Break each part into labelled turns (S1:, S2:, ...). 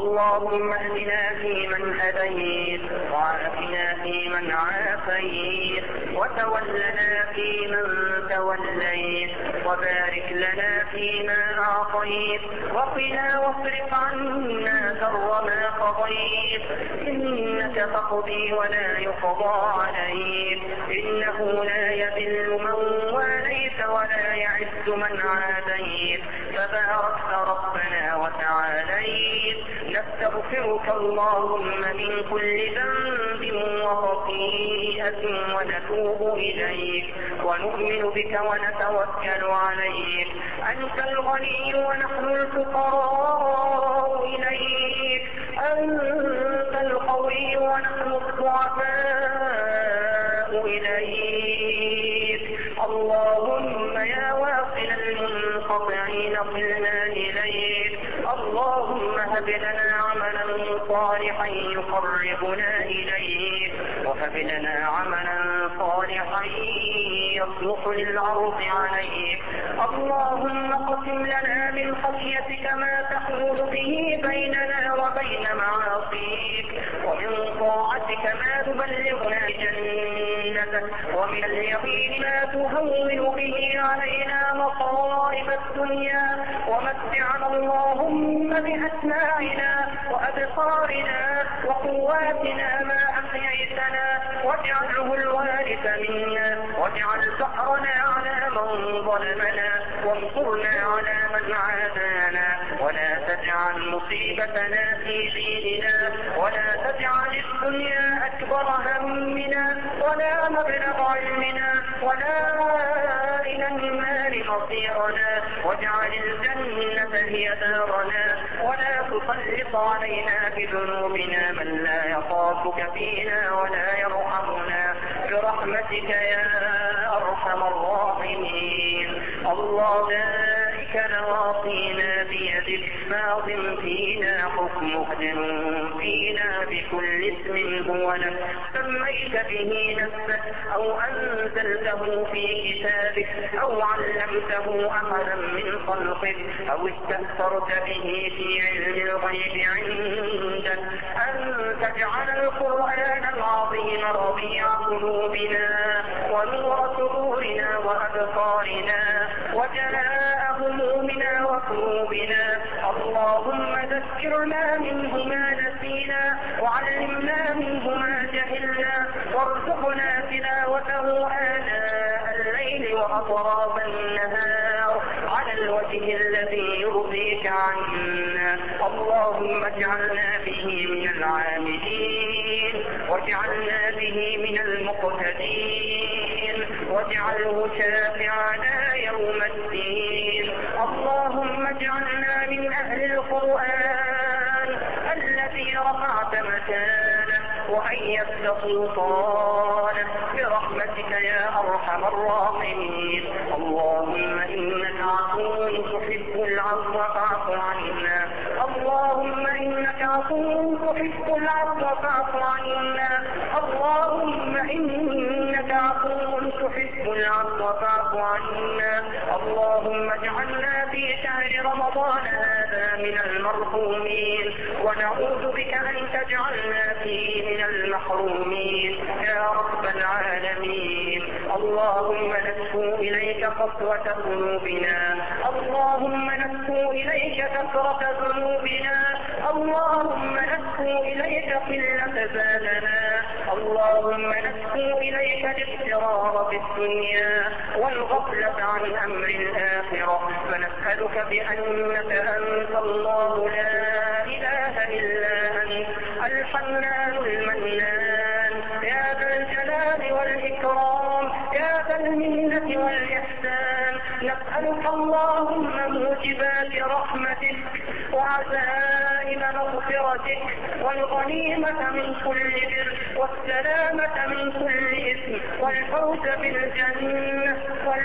S1: اللهم اهدنا فيمن هديت، وعافنا فيمن عافيت، وتولنا فيمن توليت، وبارك لنا فيما أعطيت، وقنا واصرف عنا شر ما قضيت، إنك تقضي ولا يقضى عليك، إنه لا يذل من واليت ولا يعز من عاديت، تباركت ربنا وتعاليت. نستغفرك اللهم من كل ذنب وخطيئة ونتوب إليك، ونؤمن بك ونتوكل عليك. أنت الغني ونحن الفقراء إليك، أنت القوي ونحن الضعفاء إليك. اللهم يا واصل المنقطعين صلنا إليك. اللهم هب لنا عملا صالحا يقربنا إليك، وهب لنا عملا صالحا يصلح للعرض عليك. اللهم اقسم لنا من خشيتك ما تحول به بيننا وبين معاصيك، ومن طاعتك ما تبلغنا جنتك، ومن اليقين ما تهون به علينا مصائب الدنيا. ومتعنا اللهم بأسماعنا وأبصارنا وقواتنا ما أحييتنا، واجعله الوارث منا، واجعل ثأرنا على من ظلمنا، وانصرنا على من عادانا، ولا تجعل مصيبتنا في ديننا، ولا تجعل الدنيا أكبر همنا، ولا مبلغ علمنا، ولا إلى النار مصيرنا، واجعل الجنة هي دارنا، ولا تسلط علينا بذنوبنا من لا يخافك فينا ولا يرحمنا، برحمتك يا أرحم الراحمين. اللهم نواصينا بيدك، ماض فينا حكمك، عدل فينا بكل اسم هو لك سميت به نفسك أو أنزلته في كتابك أو علمته أحدا من خلقك أو استأثرت به في علم الغيب عندك أن تجعل القرآن العظيم ربيع قلوبنا ونور صدورنا وأبصارنا وجلاء همومنا وقلوبنا. اللهم ذكرنا منه ما نسينا وعلمنا منه ما جهلنا وارزقنا تلاوته آناء الليل وأطراف النهار على الوجه الذي يرضيك عنا. اللهم اجعلنا به من العاملين واجعلنا به من المقتدين واجعله شافعنا يوم الدين. اللهم اجعلنا من أهل القرآن الذي رفعت مكانه وأيدت سلطانه برحمتك يا أرحم الراحمين. اللهم إنك عفو تحب العفو فاعف عنا. اللهم إنك عفو تحب العفو فاعف عنا. اللهم إنك عفو تحب العفو فاعف عنا. اللهم اجعلنا في شهر رمضان هذا من المرحومين ونعوذ بك أن تجعلنا فيه من المحرومين يا رب العالمين. اللهم نشكو إليك قسوة قلوبنا. اللهم نشكو إليك كثرة ذنوبنا. اللهم نشكو إليك قلة زادنا. اللهم نشكو إليك الاضطرار في الدنيا والغفلة عن أمر الآخرة. فنسألك بأنك أنت الله لا إله إلا أنت الحنان المنان يا ذا الجلال والإكرام يا ذا المنة والإحسان. نسألك اللهم موجبات رحمتك وعزائم مغفرتك والغنيمة من كل بر والسلامة من كل إثم والفوز بالجنة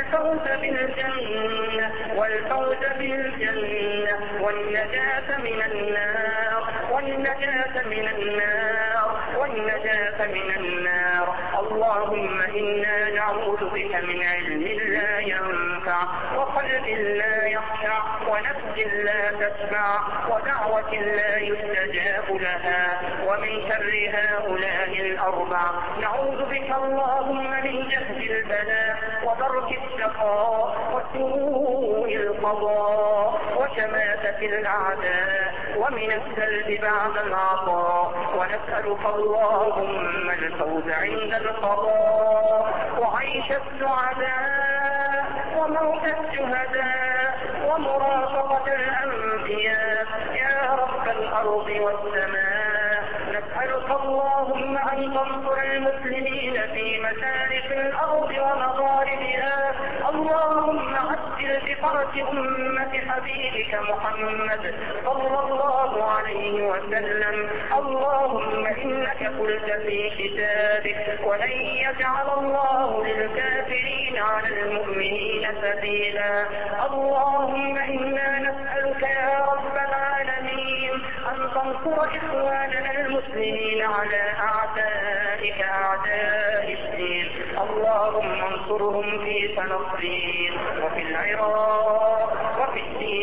S1: والنجاة من النار. اللهم إنا نعوذ بك من علم لا ينفع وقلب لا يخشع ونفس لا تسمع ودعوة لا يستجاب لها ومن شر هؤلاء الأربع. نعوذ بك اللهم من جهد البلاء ودرك الشقاء وسوء القضاء وشماتة الأعداء ومن السلب بعد العطاء. ونسألك اللهم الفوز عند القضاء وعيش السعداء وموت الشهداء ومرافقة الأنبياء يا رب الأرض والسماء. نسألك اللهم أن تنصر المسلمين في مشارق الأرض ومغاربها. اللهم عجل بفرج أمة حبيبك محمد صلى الله عليه وسلم. اللهم إنك قلت في كتابك ولن يجعل الله للكافرين على المؤمنين سبيلا. اللهم إنا نسألك يا رب العالمين أن تنصر إخواننا المسلمين على أعدائك أعداء الدين. اللهم انصرهم في فلسطين وفي العراق وفي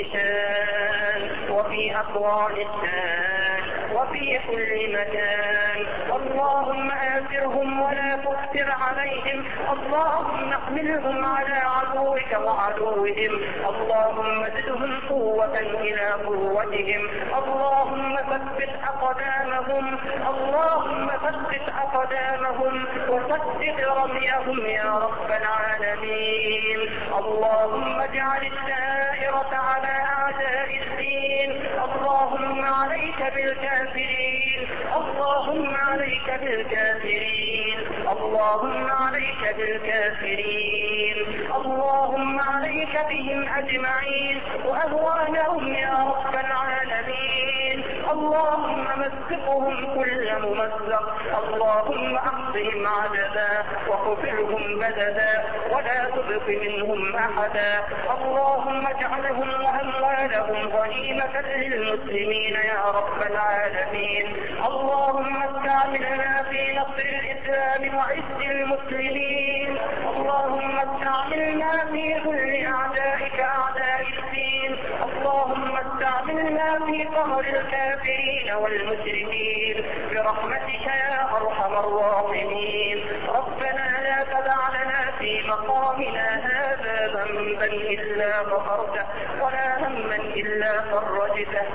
S1: الشيشان وفي أفغانستان وفي كل مكان. اللهم آثرهم ولا تؤثر عليهم. اللهم احملهم على عدوك وعدوهم. اللهم زدهم قوة إلى قوتهم. اللهم ثبت أقدامهم. اللهم ثبت أقدامهم وسدد رميهم يا رب العالمين. اللهم اجعل الدائرة على أعداء الدين. اللهم عليك بالكافرين. اللهم عليك بالكافرين. اللهم عليك بالكافرين. اللهم عليك بهم أجمعين وأهوالهم يا رب العالمين. اللهم مزقهم كل ممزق. اللهم أحصهم عددا وقتلهم بددا ولا تبق منهم أحدا. اللهم اجعلهم وأموالهم غنيمة للمسلمين يا رب العالمين. اللهم استعملنا في نصر الإسلام وعز المسلمين. اللهم استعملنا في كل أعدائك أعداء الدين. اللهم استعملنا في قهر الكافرين والمشركين برحمتك يا أرحم الراحمين. ربنا لا تدع لنا في مقامنا هذا ذنبا إلا غفرته ولا هما إلا فرجته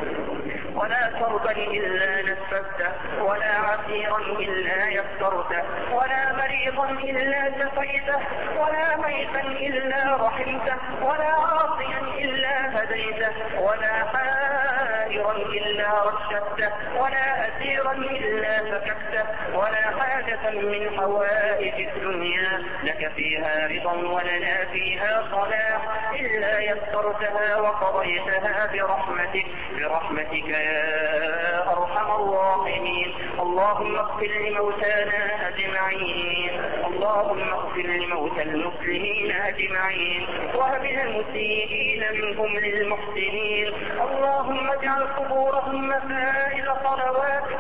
S1: ولا كربا إلا نفسته ولا عسيرا إلا يسرته ولا مريضا إلا شفيته ولا ميتا إلا رحمته ولا عاصيا إلا هديته ولا حائرا إلا رشدته ولا أسيرا إلا فككته ولا حاجة من حوائج الدنيا لك فيها رضا ولنا فيها صلاح إلا يسرتها وقضيتها برحمتك يا أرحم الراحمين. اللهم اغفر لموتانا أجمعين. اللهم اغفر لموتى المسلمين أجمعين وهب المسيئين منهم للمحسنين. اللهم اجعل قبورهم مسائل صلواتك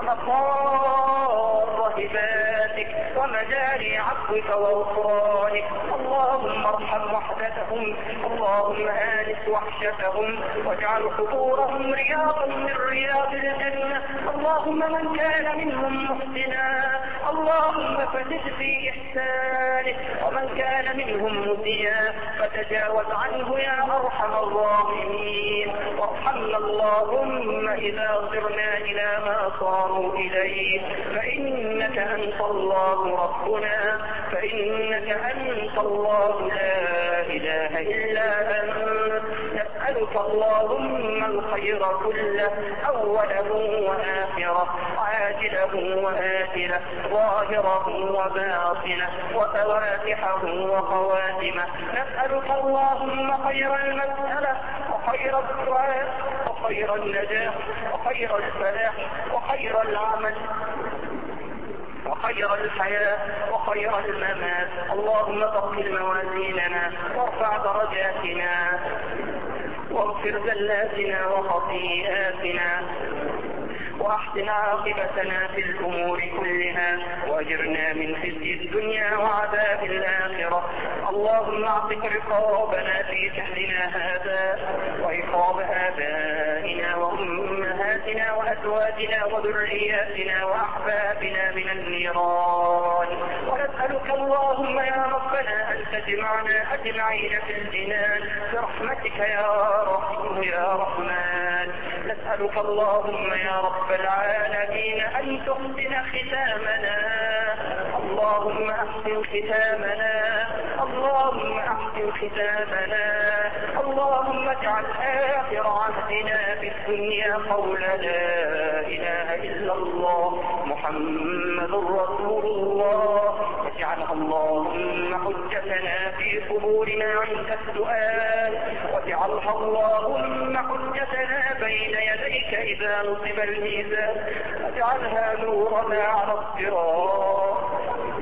S1: ومقار هباتك ومجاري عفوك وغفرانك. اللهم ارحم وحدتهم. اللهم آنس وحشتهم واجعل قبورهم رياضا من رياض الجنة. اللهم من كان منهم محسنا اللهم فزد في إحسانه ومن كان منهم مسيئا فتجاوز عنه يا أرحم الراحمين. وارحمنا اللهم إذا صرنا إلى ما صاروا إليه فإنك أنت الله ربنا. فإنك أنت الله لا إله إلا أنت. نسألك اللهم الخير كله أوله وآخره عاجله وآخره ظاهره وباطنه وفواتحه وخواتمه. نسألك اللهم خير المسألة وخير الدعاء وخير النجاح وخير الفلاح وخير العمل وخير الحياة وخير الممات. اللهم ثقل موازيننا وارفع درجاتنا واغفر زلاتنا وخطيئاتنا وأحسن عاقبتنا في الأمور كلها وأجرنا من خزي الدنيا وعذاب الآخرة. اللهم اعتق رقابنا في شهرنا هذا وإيقاظ آبائنا وأمهاتنا وأزواجنا وذرياتنا وأحبابنا من النيران. ونسألك اللهم يا ربنا أن تجمعنا أجمعين في الجنان برحمتك يا رحيم يا رحمن. نسألك اللهم يا رب العالمين أن تحسن ختامنا. اللهم أحسن ختامنا. اللهم أحسن ختامنا. اللهم اجعل آخر عهدنا في الدنيا قول لا إله إلا الله محمد رسول الله. واجعلها اللهم حجتنا في قبورنا عند السؤال. واجعلها اللهم حجتنا بين يديك إذا نصب الميزان. واجعلها نورنا على الصراط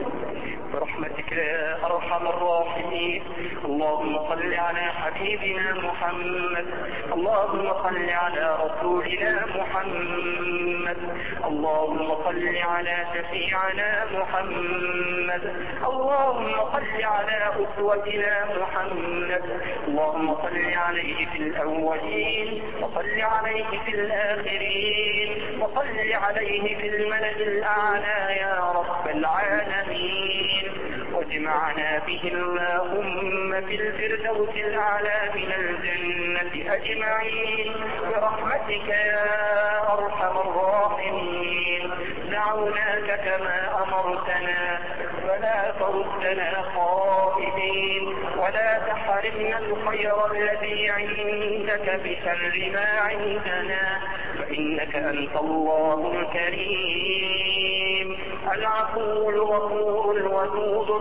S1: برحمتك يا أرحم الراحمين. اللهم صل على حبيبنا محمد. اللهم صل على رسولنا محمد. اللهم صل على شفيعنا محمد. اللهم صل على أسوتنا محمد. اللهم صل عليه في الأولين وصل عليه في الآخرين وصل عليه في الملأ الأعلى يا رب العالمين. واجمعنا به اللهم في الفردوس الأعلى من الجنة أجمعين برحمتك يا أرحم الراحمين. دعوناك كما أمرتنا فلا تردنا خائبين ولا تحرمنا الخير الذي عندك بشر ما عندنا فإنك أنت الله الكريم العفو الغفور الودود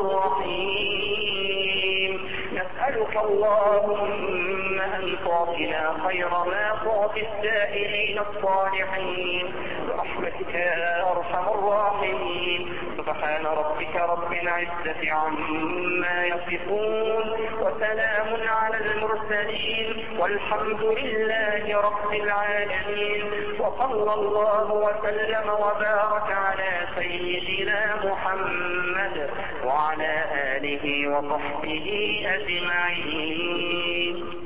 S1: الرحيم. نسألك اللهم أن تعطنا خير ما تعطي السائلين الصالحين برحمتك يا أرحم الراحمين. سبحان ربك رب العزة عما يصفون وسلام على المرسلين والحمد لله رب العالمين. وصلى الله وسلم وبارك على سيدنا محمد وعلى آله وصحبه أجمعين.